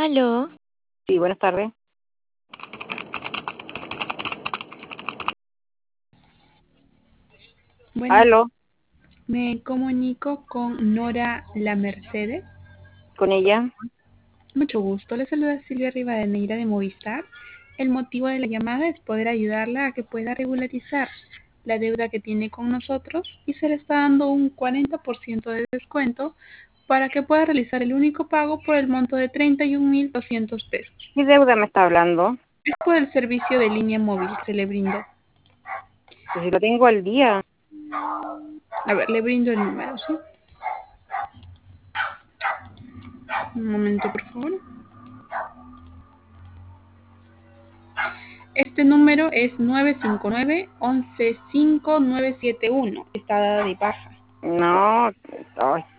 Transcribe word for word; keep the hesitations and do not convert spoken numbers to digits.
Aló, Sí, buenas tardes. Buenas, Aló, me comunico con Nora La Mercedes. con ella. Mucho gusto. Le saluda Silvia Rivadeneira de Movistar. El motivo de la llamada es poder ayudarla a que pueda regularizar la deuda que tiene con nosotros y se le está dando un cuarenta por ciento de descuento para que pueda realizar el único pago por el monto de treinta y un mil doscientos pesos. ¿Qué deuda me está hablando? Es por el servicio de línea móvil que se le brindó. Pues si lo tengo al día. A ver, le brindo el número, ¿sí? Un momento, por favor. Este número es nueve cinco nueve, once cinco nueve siete uno. Está dada de baja. No, ay,